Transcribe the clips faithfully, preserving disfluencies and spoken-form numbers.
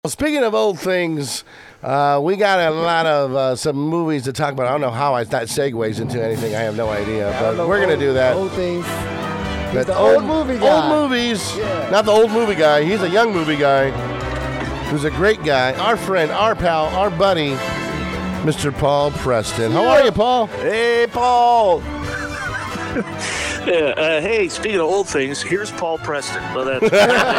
Speaking of old things, uh, we got a lot of uh, some movies to talk about. I don't know how I, that segues into anything. I have no idea, but we're going to do that. Old things. But the old movie guy. Old movies. Yeah. Not the old movie guy. He's a young movie guy who's a great guy. Our friend, our pal, our buddy, Mister Paul Preston. How are you, Paul? Hey, Paul. Yeah, uh, hey, speaking of old things, here's Paul Preston. Well, that's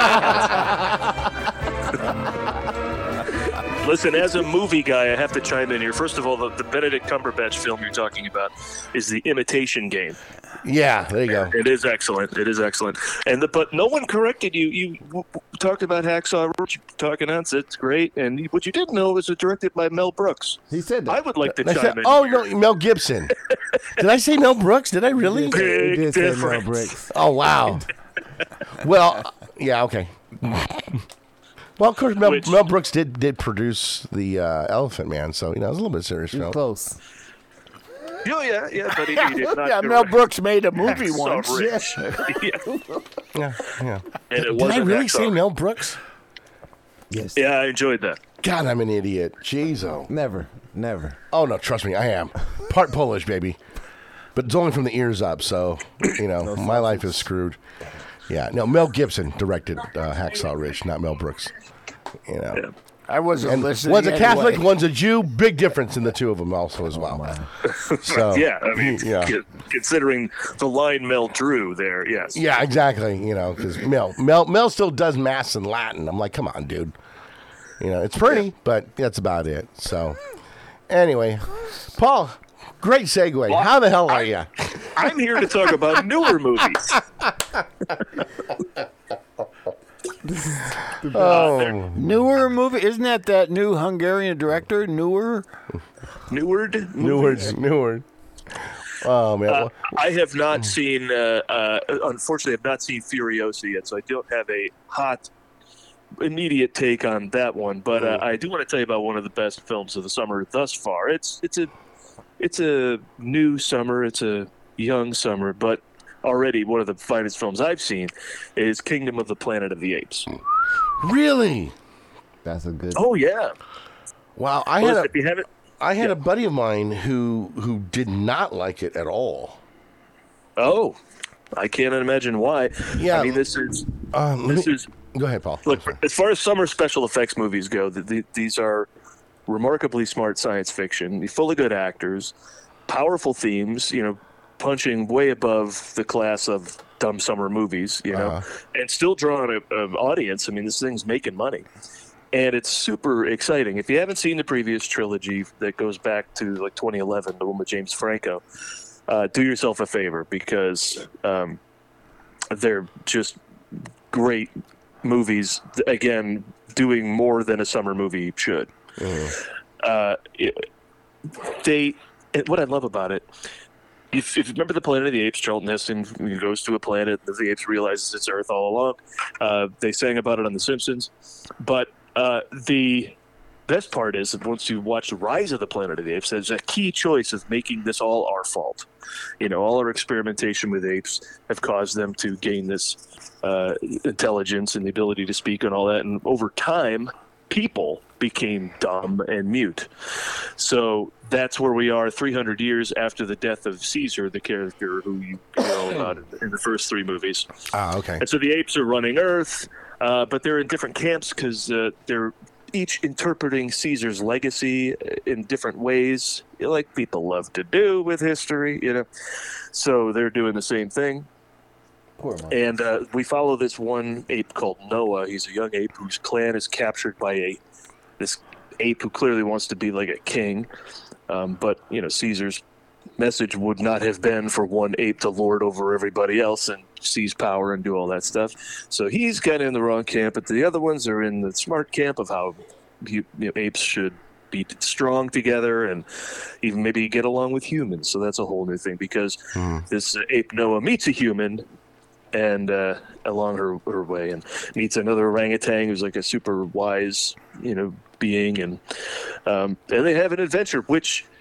Listen, as a movie guy, I have to chime in here. First of all, the, the Benedict Cumberbatch film you're talking about is The Imitation Game. Yeah, there you go. It is excellent. It is excellent. And the, but no one corrected you. You w- w- talked about Hacksaw Ridge, talking nonsense. It's great. And you, what you didn't know was it directed by Mel Brooks. He said that. I would like to I chime said, in. oh, here. no, Mel Gibson. Did I say Mel Brooks? Did I really? He did, say- he did say Mel difference. Brooks. Oh, wow. Well, yeah, okay. Well, of course, Mel, Which- Mel Brooks did did produce the uh, Elephant Man, so you know it was a little bit serious He's film. close. Oh, yeah, yeah, but he, he did not Yeah, Mel direct Brooks made a movie Hacksaw once. Ridge. Yeah. Yeah. Yeah, yeah. And it Did I wasn't really Hacksaw say Ridge. Mel Brooks? Yes. Yeah, I enjoyed that. God, I'm an idiot. Jeez, oh. Never. Never. Oh no, trust me, I am part Polish, baby, but it's only from the ears up. So you know, my life is screwed. Yeah, no, Mel Gibson directed uh, Hacksaw Ridge, not Mel Brooks. You know. Yeah. I wasn't And listening. one's a Catholic, anyway. one's a Jew. Big difference in the two of them, also as well. So Yeah, I mean, yeah, c- considering the line Mel drew there, yes. yeah, exactly. You know, because Mel, Mel, Mel still does mass in Latin. I'm like, come on, dude. You know, it's pretty, but that's about it. So, anyway, Paul, great segue. How the hell are you? I'm here to talk about newer movies. Oh, Newer movie, isn't that that new Hungarian director? Newer. Neward? Newards, Neward. Oh man, Uh, I have not seen, uh, uh, unfortunately, I've not seen Furiosa yet, so I don't have a hot, immediate take on that one. But uh, I do want to tell you about one of the best films of the summer thus far. It's it's a it's a new summer. It's a young summer, but already one of the finest films I've seen is Kingdom of the Planet of the Apes. really? That's a good. Oh yeah. Wow, I Well, had a, if you haven't, I had yeah. a buddy of mine who who did not like it at all. oh, I can't imagine why. Yeah. I mean, this is Uh, let this me, is. go ahead, Paul. Look, as far as summer special effects movies go, the, the, these are remarkably smart science fiction, full of good actors, powerful themes, you know, punching way above the class of dumb summer movies, you know, Uh-huh. and still drawing an audience. I mean, this thing's making money. And it's super exciting. If you haven't seen the previous trilogy that goes back to like twenty eleven, the one with James Franco, uh, do yourself a favor because um, they're just great movies, again, doing more than a summer movie should. Uh, it, they, and what I love about it, if, if you remember the Planet of the Apes, Charlton Heston goes to a planet, the apes realizes it's Earth all along. Uh, they sang about it on The Simpsons. But uh, the best part is that once you watch the Rise of the Planet of the Apes, there's a key choice of making this all our fault. You know, all our experimentation with apes have caused them to gain this uh, intelligence and the ability to speak and all that. And over time, people became dumb and mute. So that's where we are three hundred years after the death of Caesar, the character who you know about in the first three movies. Ah, okay. And so the apes are running Earth, uh, but they're in different camps because uh, they're each interpreting Caesar's legacy in different ways, like people love to do with history, you know. So they're doing the same thing. Poor man. And uh, we follow this one ape called Noah. He's a young ape whose clan is captured by a this ape who clearly wants to be like a king. Um, but, you know, Caesar's message would not have been for one ape to lord over everybody else and seize power and do all that stuff. So he's kind of in the wrong camp, but the other ones are in the smart camp of how you, you know, apes should be strong together and even maybe get along with humans. So that's a whole new thing because this uh, ape Noah meets a human and uh, along her, her way and meets another orangutan who's like a super wise, you know, being. And, um, and they have an adventure, which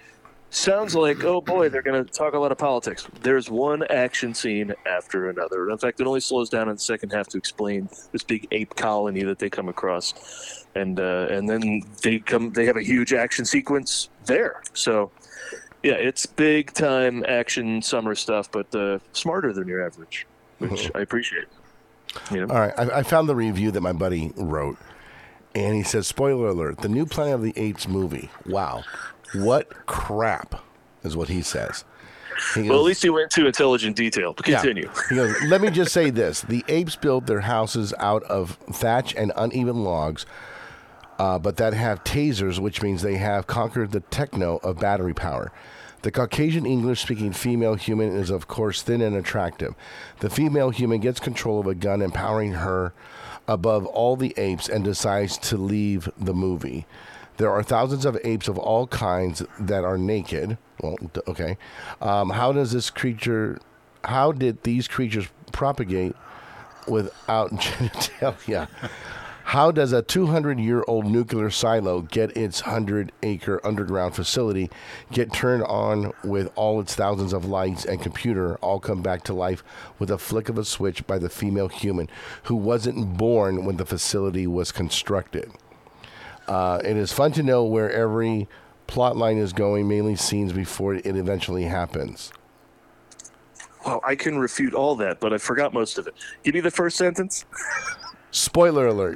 sounds like, oh boy, they're going to talk a lot of politics. There's one action scene after another. In fact, it only slows down in the second half to explain this big ape colony that they come across, and uh, and then they come. They have a huge action sequence there. So, yeah, it's big time action summer stuff, but uh, smarter than your average, which I appreciate. You know? All right, I, I found the review that my buddy wrote, and he says, spoiler alert, the new Planet of the Apes movie. Wow. What crap is what he says. He goes, Well, at least he went into intelligent detail. But continue. Yeah. He goes, let me just say this. The apes built their houses out of thatch and uneven logs, uh, but that have tasers, which means they have conquered the techno of battery power. The Caucasian English-speaking female human is, of course, thin and attractive. The female human gets control of a gun, empowering her above all the apes, and decides to leave the movie. There are thousands of apes of all kinds that are naked. Well, okay. Um, how does this creature, how did these creatures propagate without genitalia? How does a two hundred year old nuclear silo get its one hundred acre underground facility get turned on with all its thousands of lights and computer all come back to life with a flick of a switch by the female human who wasn't born when the facility was constructed? Uh, it is fun to know where every plot line is going, mainly scenes before it eventually happens. Well, I can refute all that, but I forgot most of it. Give me the first sentence. Spoiler alert.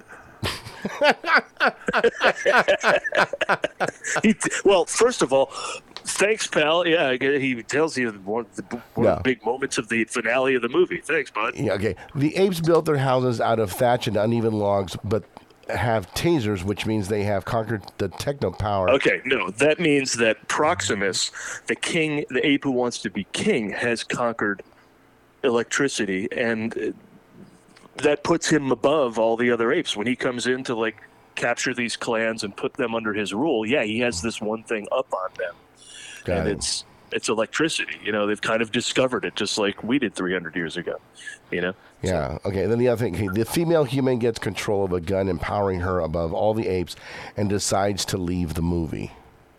he, well, first of all, thanks, pal. Yeah, he tells you one, of the, one Yeah. of the big moments of the finale of the movie. Thanks, bud. Yeah, okay. The apes built their houses out of thatch and uneven logs, but have tasers, which means they have conquered the techno power. Okay, no, that means that Proximus, the king, the ape who wants to be king, has conquered electricity, and that puts him above all the other apes. When he comes in to like capture these clans and put them under his rule, yeah, he has this one thing up on them, Got and it. it's it's electricity. You know, they've kind of discovered it, just like we did three hundred years ago. You know. Yeah, okay. Then the other thing, okay, the female human gets control of a gun, empowering her above all the apes, and decides to leave the movie.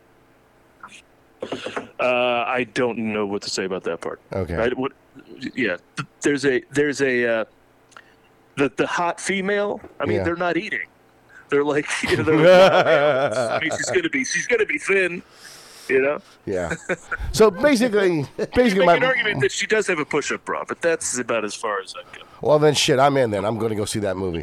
Uh, I don't know what to say about that part. Okay. I, what, yeah, th- there's a there's a uh, the the hot female. I mean, Yeah. they're not eating. They're like, you know, they're wild animals. I mean, she's gonna be she's gonna be thin. You know. Yeah. So basically, You basically, make my an argument that she does have a push-up bra, but that's about as far as I go. well, then shit, I'm in. Then I'm going to go see that movie.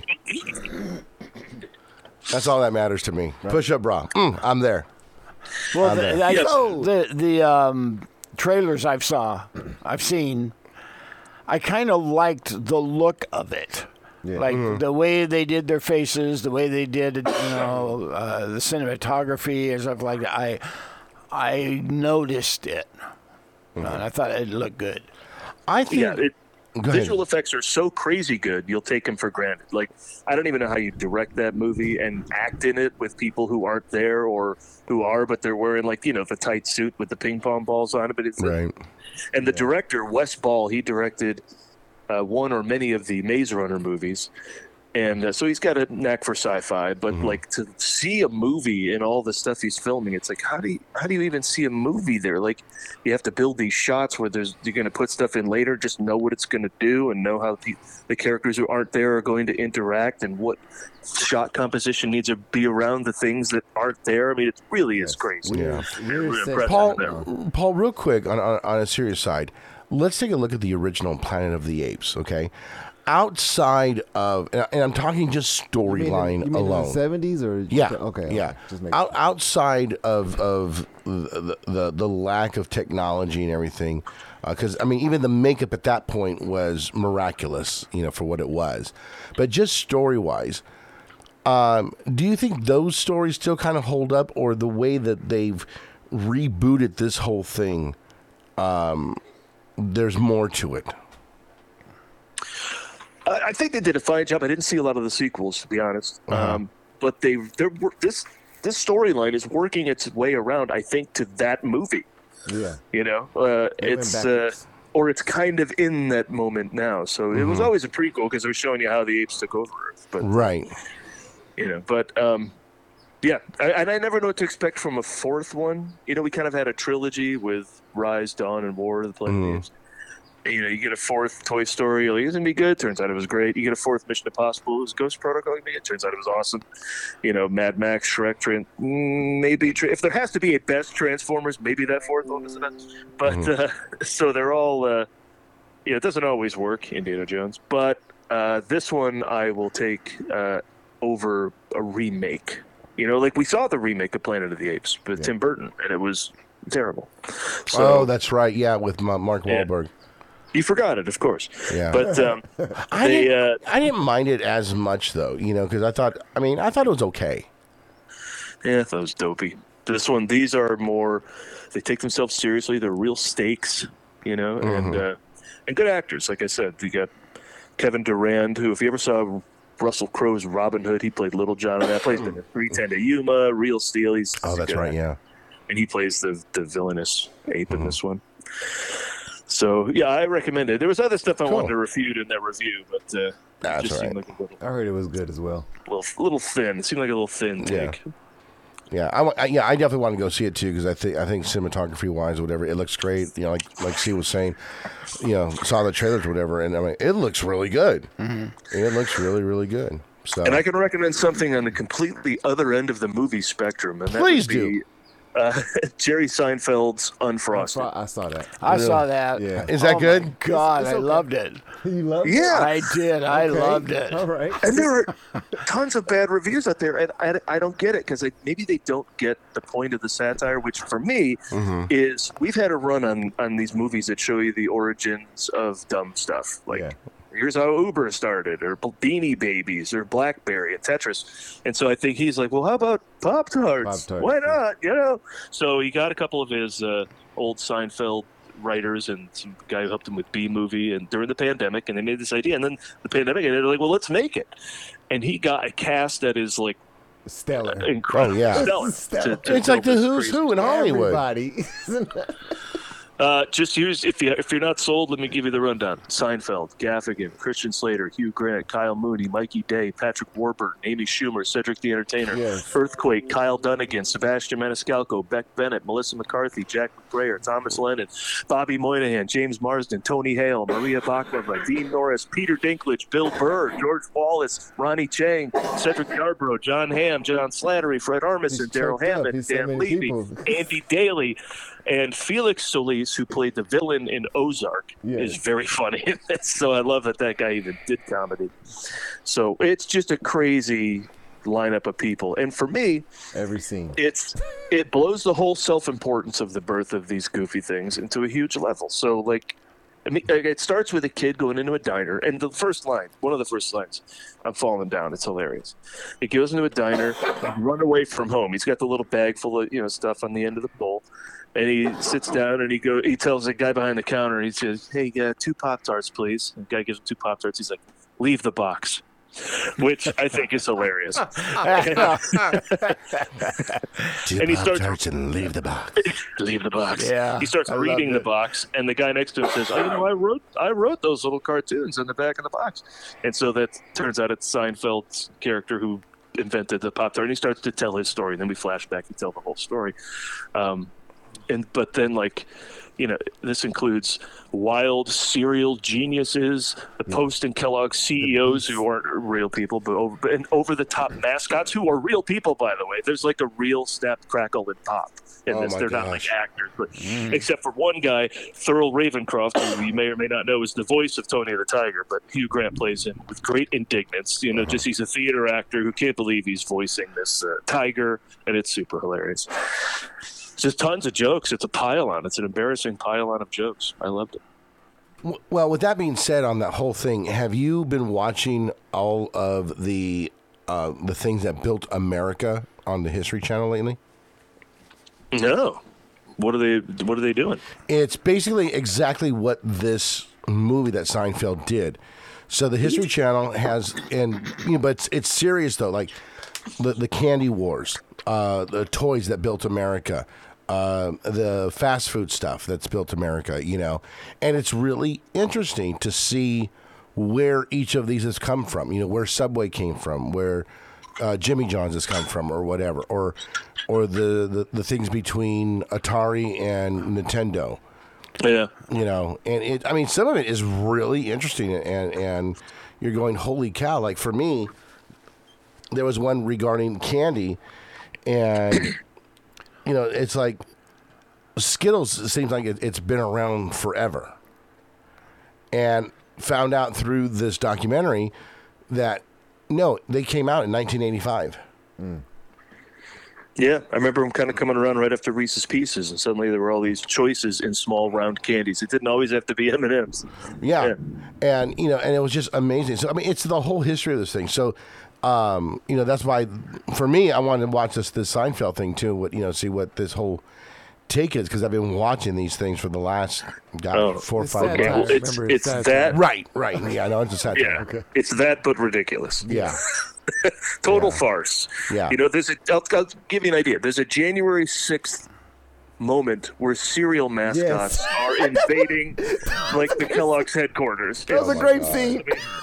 That's all that matters to me. Push up bra. Mm, I'm there. Well, I'm the, there. I, Yes. the the um, trailers I've saw, I've seen, I kind of liked the look of it. Yeah. Like Mm-hmm. the way they did their faces, the way they did, you know, uh, the cinematography and stuff like that. I I noticed it, Mm-hmm. and I thought it looked good. I think. Yeah, it, Go ahead. visual effects are so crazy good, you'll take them for granted. Like, I don't even know how you direct that movie and act in it with people who aren't there or who are, but they're wearing, like, you know, the tight suit with the ping pong balls on it. But it's Right. And the director, Wes Ball, he directed uh, one or many of the Maze Runner movies. And uh, so he's got a knack for sci-fi, but Mm-hmm. like to see a movie and all the stuff he's filming, it's like how do you how do you even see a movie there? Like you have to build these shots where there's you're going to put stuff in later, just know what it's going to do and know how the, the characters who aren't there are going to interact and what shot composition needs to be around the things that aren't there. I mean, it really is crazy. Yeah. Weird Really set- impressive. Paul, there. Paul, real quick on, on on a serious side, let's take a look at the original Planet of the Apes. Okay, outside of, and I- and I'm talking just You mean in- storyline you mean in alone. the seventies or Yeah. Okay. Yeah. okay. Just make Out, outside of of the, the the lack of technology and everything, because I mean, even the makeup at that point was miraculous, you know, for what it was. But just story wise, um, do you think those stories still kind of hold up, or the way that they've rebooted this whole thing? Um, there's more to it. I I think they did a fine job. I didn't see a lot of the sequels, to be honest. Uh-huh. Um, but they, they're wor- this this storyline is working its way around. I think to that movie. Yeah. You know, uh, They went it's uh, backwards. or it's kind of in that moment now. So it was always a prequel because it was showing you how the apes took over Earth. But Right. you know, but um, Yeah, I, and I never know what to expect from a fourth one. You know, we kind of had a trilogy with Rise, Dawn, and War of the Planet of the Apes. You know, you get a fourth Toy Story, like, it's gonna be good. Turns out it was great. You get a fourth Mission Impossible, it was Ghost Protocol. It turns out it was awesome. You know, Mad Max, Shrek, Tran- mm, maybe tra- if there has to be a best Transformers, maybe that fourth one is the best. But mm-hmm. uh, so they're all. Uh, you know, it doesn't always work, Indiana Jones, but uh, this one I will take uh, over a remake. You know, like we saw the remake of Planet of the Apes with yeah. Tim Burton, and it was terrible. So, oh, that's right. Yeah, with Mark Wahlberg. Yeah. You forgot it, of course. Yeah. But um, I, they, didn't, uh, I didn't mind it as much, though, you know, because I thought, I mean, I thought it was okay. Yeah, I thought it was dopey. This one, these are more, they take themselves seriously. They're real stakes, you know, mm-hmm. and uh, and good actors. Like I said, you got Kevin Durand, who, if you ever saw Russell Crowe's Robin Hood, he played Little John in that. Plays in three ten to Yuma, Real Steel. He's oh, that's right, yeah. And he plays the the villainous ape mm-hmm. in this one. So, yeah, I recommend it. There was other stuff I cool. wanted to refute in that review, but uh, That's it just right. seemed like a little, I heard it was good as well. little, little thin. It seemed like a little thin take. Yeah, yeah, I, I, yeah, I definitely want to go see it too because I think I think cinematography wise, or whatever, it looks great. You know, like like C was saying, you know, saw the trailers, or whatever, and I mean, it looks really good. Mm-hmm. It looks really, really good. So, and I can recommend something on the completely other end of the movie spectrum, and that please would be, do. Uh, Jerry Seinfeld's Unfrosted. I saw, I saw that. I really? saw that. Yeah. Is that oh good? My God, It's- it's I okay. loved it. You loved Yeah. I did. I Okay. loved it. All right. And there are tons of bad reviews out there, and I, I don't get it because maybe they don't get the point of the satire, which for me Mm-hmm. is we've had a run on, on these movies that show you the origins of dumb stuff. Like, Yeah. here's how Uber started, or Beanie Babies, or BlackBerry, and Tetris. And so I think he's like, well, how about Pop-Tarts? Pop-Tarts, Why yeah. not? You know? So he got a couple of his uh, old Seinfeld writers and some guy who helped him with B-Movie and during the pandemic, and they made this idea. And then the pandemic, and they're like, well, let's make it. And he got a cast that is like Stellar. incredible. Oh, yeah. Stellar Stellar. to- to It's like the build this who's crazy- who in Hollywood. Everybody. Uh, just use if you if you're not sold, let me give you the rundown. Seinfeld, Gaffigan, Christian Slater, Hugh Grant, Kyle Mooney, Mikey Day, Patrick Warburton, Amy Schumer, Cedric the Entertainer, Yes. Earthquake, Kyle Dunnigan, Sebastian Maniscalco, Beck Bennett, Melissa McCarthy, Jack McBrayer, Thomas Lennon, Bobby Moynihan, James Marsden, Tony Hale, Maria Baklava, Dean Norris, Peter Dinklage, Bill Burr, George Wallace, Ronnie Chang, Cedric Yarbrough, John Hamm, John Slattery, Fred Armisen, He's Daryl choked up. Hammond, He's so Dan many Levy, people. Andy Daly. And Felix Solis, who played the villain in Ozark, Yeah. is very funny in this. So I love that that guy even did comedy. So it's just a crazy lineup of people. And for me, Every scene. it's it blows the whole self-importance of the birth of these goofy things into a huge level. So like, I mean, it starts with a kid going into a diner, and the first line, one of the first lines, I'm falling down. It's hilarious. He goes into a diner, run away from home. He's got the little bag full of you know stuff on the end of the bowl, and he sits down and he go. He tells the guy behind the counter, and he says, "Hey, uh, two Pop-Tarts, please." And the guy gives him two Pop-Tarts. He's like, "Leave the box." Which I think is hilarious. Do And he starts- Pop-Tarts and leave the box. Leave the box. Yeah, He starts I reading loved the it. box, and the guy next to him says, "Oh, you know, I wrote, I wrote those little cartoons in the back of the box." And so that turns out it's Seinfeld's character who invented the Pop-Tart, and he starts to tell his story. And then we flash back and tell the whole story. Um, and but then like, you know, this includes wild serial geniuses, the Post and Kellogg C E Os who aren't real people, but over, and over-the-top mascots who are real people, by the way. There's like a real Snap, Crackle, and Pop in Oh this. my They're not gosh. like actors, but except for one guy, Thurl Ravencroft, who you may or may not know is the voice of Tony the Tiger, but Hugh Grant plays him with great indignance. You know, Uh-huh. just he's a theater actor who can't believe he's voicing this uh, tiger, and it's super hilarious. Just tons of jokes. It's a pile-on. It's an embarrassing pile-on of jokes. I loved it. W- Well, with that being said, on that whole thing, have you been watching all of the uh, the things that built America on the History Channel lately? No. What are they? What are they doing? It's basically exactly what this movie that Seinfeld did. So the History Channel has, and you know, but it's, it's serious though. Like the the candy wars, uh, the toys that built America, uh, the fast food stuff that's built America. You know, and it's really interesting to see where each of these has come from. You know, where Subway came from, where uh, Jimmy John's has come from, or whatever, or or the, the, the things between Atari and Nintendo. Yeah. You know, and it. I mean, some of it is really interesting, and and you're going, holy cow! Like for me, there was one regarding candy, and you know, it's like Skittles seems like it, it's been around forever, and found out through this documentary that no, they came out in nineteen eighty-five. Mm. Yeah, I remember them kind of coming around right after Reese's Pieces, and suddenly there were all these choices in small round candies. It didn't always have to be M and M's. Yeah. Yeah. And, you know, and it was just amazing. So, I mean, it's the whole history of this thing. So, um, you know, that's why, for me, I wanted to watch this, this Seinfeld thing, too, what, you know, see what this whole take is, because I've been watching these things for the last, God, Oh. four or It's five satire. Okay, well, months. it's, Remember, it's it's that. Right, right. Yeah, I know, it's a satire. Yeah, Okay. it's that, but ridiculous. Yeah. Total Yeah. farce. Yeah. You know, there's a. I'll, I'll give you an idea. There's a January sixth moment where cereal mascots Yes. are invading, like the Kellogg's headquarters. That was a my great God. scene.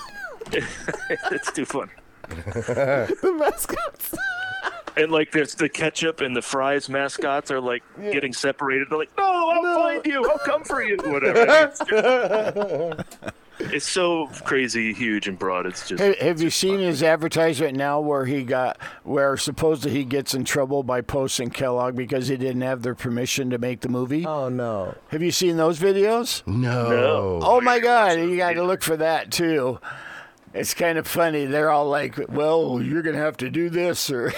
It's too fun. The mascots. And like, there's the ketchup and the fries mascots are like getting separated. They're like, "No, I'll No. find you. I'll come for you." Whatever. It's, just- it's so crazy, huge, and broad. It's just. Have, have you seen his advertisement now where he got where supposedly he gets in trouble by Post and Kellogg because he didn't have their permission to make the movie? Oh no. Have you seen those videos? No. No. Oh my God, you got to look for that too. It's kind of funny. They're all like, "Well, you're gonna have to do this," or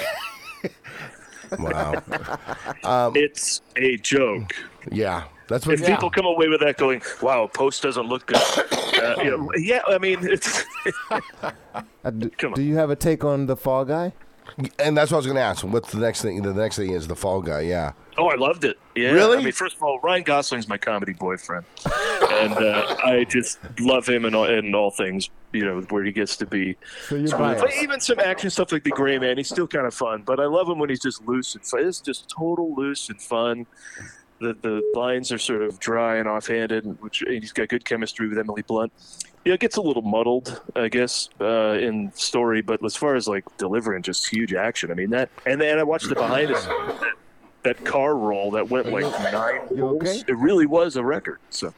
Wow. It's a joke. Yeah. That's what If people come away with that going, "Wow, Post doesn't look good," uh, you know, yeah, I mean, it's Uh, do, Come on. do you have a take on the Fall Guy? And that's what I was going to ask. What's the next thing? The next thing is the Fall Guy. Yeah. oh, I loved it. Yeah, Really? I mean, first of all, Ryan Gosling's my comedy boyfriend, and uh, I just love him in all, in all things. You know, where he gets to be. So you're smooth. biased. But even some action stuff like the Gray Man, he's still kind of fun. But I love him when he's just loose and fun. It's just total loose and fun. The the lines are sort of dry and offhanded, which and he's got good chemistry with Emily Blunt. Yeah, it gets a little muddled, I guess, uh, in story, but as far as like delivering just huge action, I mean that. And then I watched the behind us that, that car roll that went like nine You holes. okay? It really was a record. So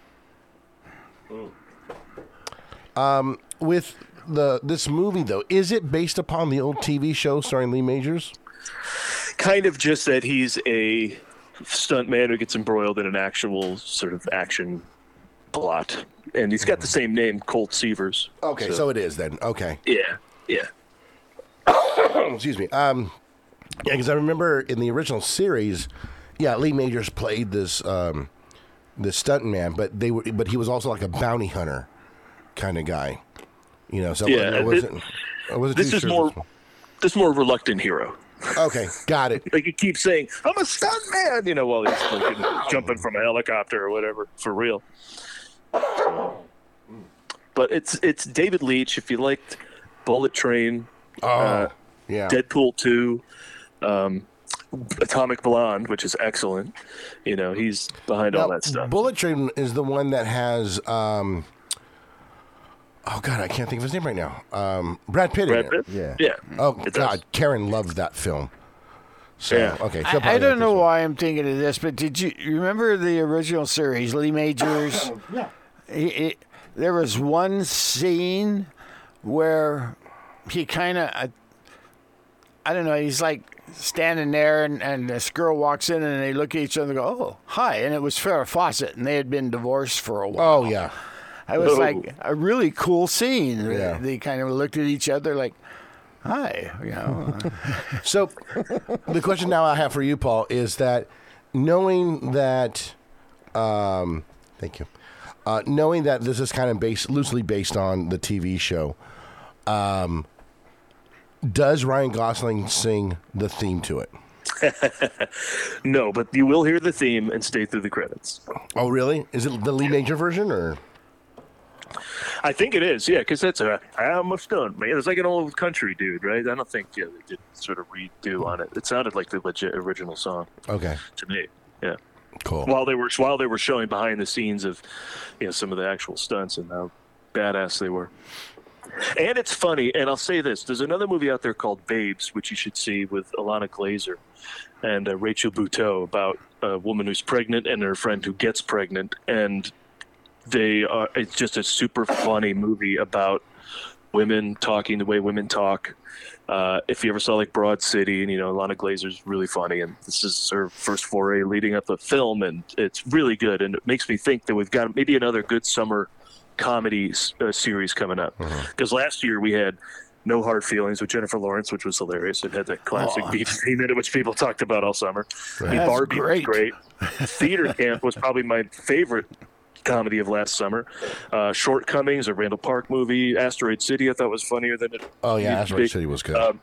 With the this movie though, is it based upon the old T V show starring Lee Majors? kind of just that he's a stunt man who gets embroiled in an actual sort of action plot, and he's got the same name, Colt Seavers. Okay, so, it is then. Okay. Yeah, yeah. Excuse me. Um, yeah, because I remember in the original series, yeah, Lee Majors played this um, this stunt man, but they were, but he was also like a bounty hunter kind of guy. You know, so Yeah, I wasn't. I wasn't This too is sure more, this one. this is more reluctant hero. Okay, got it. Like he keeps saying, "I'm a stunt man," you know, while he's like, you know, jumping from a helicopter or whatever for real. But it's it's David Leitch. If you liked Bullet Train, Oh, uh, yeah. Deadpool two, um, Atomic Blonde, which is excellent. You know, he's behind all Now, that stuff. Bullet Train is the one that has. Um, oh God, I can't think of his name right now. Um, Brad Pitt. Brad in it. Pitt? Yeah. Yeah. Oh It does. God, Karen loved that film. So Yeah. okay, she'll I, probably I like don't know this one. why I'm thinking of this, but did you, you remember the original series, Lee Majors? Yeah. He, he, there was one scene where he kind of, I, I don't know, he's like standing there and, and this girl walks in and they look at each other and go, "Oh, hi." And it was Farrah Fawcett and they had been divorced for a while. Oh yeah. It was Oh. like a really cool scene. Yeah. They kind of looked at each other like, "Hi," you know. So, the question now I have for you, Paul, is that knowing that, um, thank you, uh, knowing that this is kind of based loosely based on the T V show, um, does Ryan Gosling sing the theme to it? No, but you will hear the theme and stay through the credits. Oh, really? Is it the Lee Major version or? I think it is, yeah, because that's a I'm a stunt man. It's like an old country dude, right? I don't think yeah they did sort of redo on it. It sounded like the legit original song Okay, to me. Yeah. cool. While they were while they were showing behind the scenes of, you know, some of the actual stunts and how badass they were. And it's funny, and I'll say this. There's another movie out there called Babes, which you should see with Alana Glazer and uh, Rachel Buteau about a woman who's pregnant and her friend who gets pregnant. And they are, it's just a super funny movie about women talking the way women talk. Uh, if you ever saw like Broad City, and you know, Alana Glazer's really funny, and this is her first foray leading up the film, and it's really good. And it makes me think that we've got maybe another good summer comedy uh, series coming up, because mm-hmm. last year we had No Hard Feelings with Jennifer Lawrence, which was hilarious. It had that classic oh. beat theme in it, which people talked about all summer. Right. And That's Barbie great. was great. Theater Camp was probably my favorite comedy of last summer. Uh, Shortcomings, a Randall Park movie. Asteroid City, I thought was funnier than it. Oh yeah, used to Asteroid be. City was good. Um,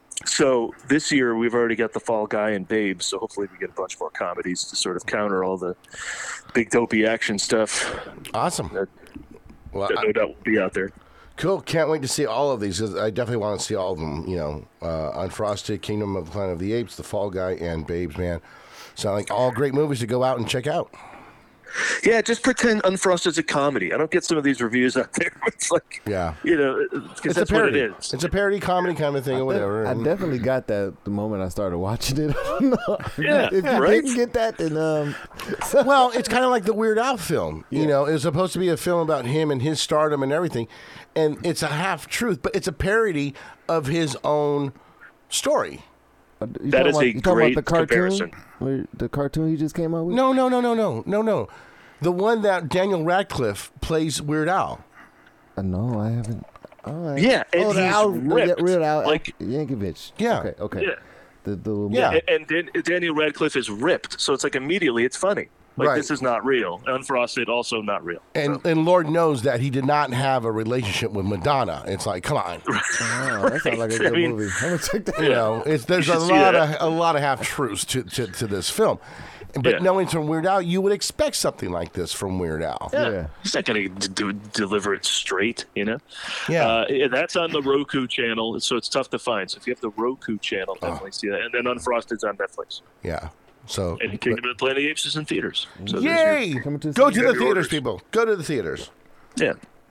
so this year we've already got The Fall Guy and Babes, so hopefully we get a bunch more comedies to sort of counter all the big dopey action stuff. Awesome. That, Well, that no I- doubt will be out there. Cool. Can't wait to see all of these. 'Cause I definitely want to see all of them. You know, uh, Unfrosted, Kingdom of the Planet of the Apes, The Fall Guy, and Babes, man. Sound like all great movies to go out and check out. Yeah, just pretend Unfrosted's a comedy. I don't get some of these reviews out there. It's like, Yeah. you know, because It's that's a what parody. it is. It's a parody comedy kind of thing or whatever. I and- definitely got that the moment I started watching it. I don't know. Yeah, if you right? didn't get that, then um, Well, it's kind of like the Weird Al film. You know, it was supposed to be a film about him and his stardom and everything, and it's a half truth, but it's a parody of his own story. you That talking is about, a you talking great about the cartoon, comparison. Where, the cartoon he just came out with. No, no, no, no, no, no, no. The one that Daniel Radcliffe plays Weird Al. Uh, no, I haven't. Oh, I, Yeah, and oh, the he's Al, ripped. Real Al Like- Yankovic. Yeah. Okay. Okay. Yeah. The, the Yeah. And, and Dan- Daniel Radcliffe is ripped, so it's like immediately it's funny. Like, Right. this is not real. Unfrosted, also not real. And and Lord knows that he did not have a relationship with Madonna. It's like, come on. Oh, that sounds like a I good mean- movie. I'm gonna check that You out. know, it's there's a should see lot of that. a lot of half truths to, to, to this film. But Yeah. knowing from Weird Al, you would expect something like this from Weird Al. Yeah. Yeah. He's not going to do, deliver it straight, you know? Yeah. Uh, yeah, that's on the Roku channel, so it's tough to find. So if you have the Roku channel, definitely see that. And then Unfrosted's on Netflix. Yeah. So And Kingdom of the Planet of the Apes is in theaters. So there's your- yay! Coming to Go see to you. the Your theaters, orders. people. Go to the theaters. Yeah.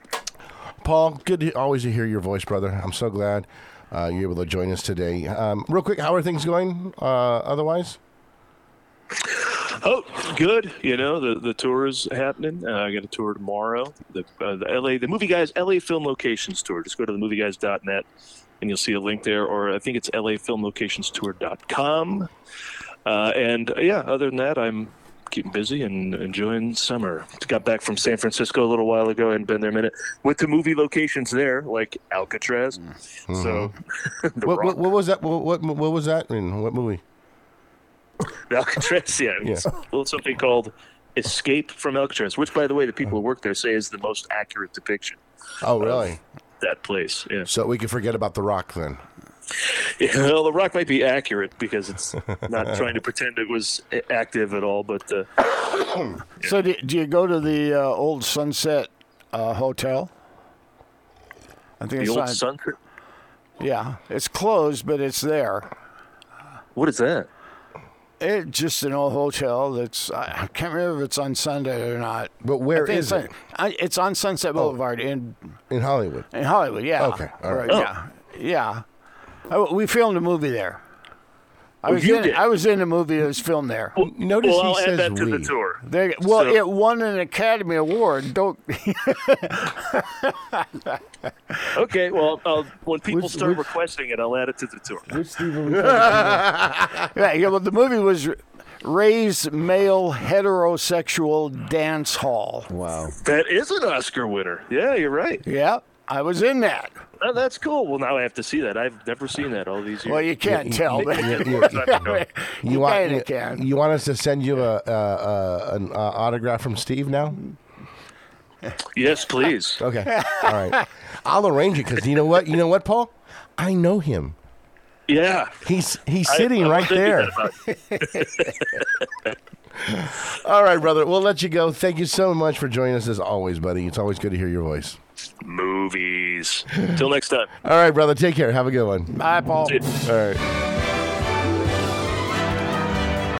Paul, good to, always to hear your voice, brother. I'm so glad uh, you're able to join us today. Um, real quick, how are things going uh, otherwise? Oh, good. You know, the, the tour is happening. Uh, I got a tour tomorrow. The, uh, the L A, the Movie Guys L A Film Locations Tour. Just go to the movie guys dot net and you'll see a link there, or I think it's L A film locations tour dot com. Uh, and uh, yeah, other than that, I'm keeping busy and enjoying summer. Got back from San Francisco a little while ago and been there a minute. Went to movie locations there, like Alcatraz. So, The What, Rock. what, what was that? What, what what was that? In what movie? Alcatraz, yeah. Yeah. It's a little something called Escape from Alcatraz, which, by the way, the people who work there say is the most accurate depiction Oh, of really? that place. Yeah. So we can forget about The Rock then. Yeah, well, The Rock might be accurate because it's not trying to pretend it was a- active at all, but uh, So do, do you go to the uh, old Sunset uh, Hotel? I think the it's old on- Sunset. Yeah, it's closed, but it's there. What is that? It's just an old hotel that's, I I can't remember if it's on Sunday or not. But where I think is it's it? on- I- It's on Sunset Boulevard in In Hollywood. in Hollywood, yeah. Okay, all right. Oh. Yeah, yeah. I- we filmed a movie there. I Oh, was you in. did? I was in a movie that was filmed there. Well, Notice well, he I'll says add that to we. the tour. There, well, So- it won an Academy Award. Don't. Okay, well, I'll, when people Which- start which- requesting it, I'll add it to the tour. Which Steve are we talking about? Yeah, yeah. Well, the movie was Ray's Male Heterosexual Dance Hall. Wow. That is an Oscar winner. Yeah, you're right. Yeah, I was in that. Oh, that's cool. Well, now I have to see that. I've never seen that all these years. Well, you can't you- tell. you- but you- you You want kinda you, can. you want us to send you a, a, a an uh, autograph from Steve now? Yes, please. Okay, all right. I'll arrange it because you know what? You know what, Paul? I know him. Yeah. He's he's I- sitting I was right thinking there. that about it. All right, brother. We'll let you go. Thank you so much for joining us as always, buddy. It's always good to hear your voice. Movies. Till next time. All right, brother. Take care. Have a good one. Bye, Paul. See ya. All right.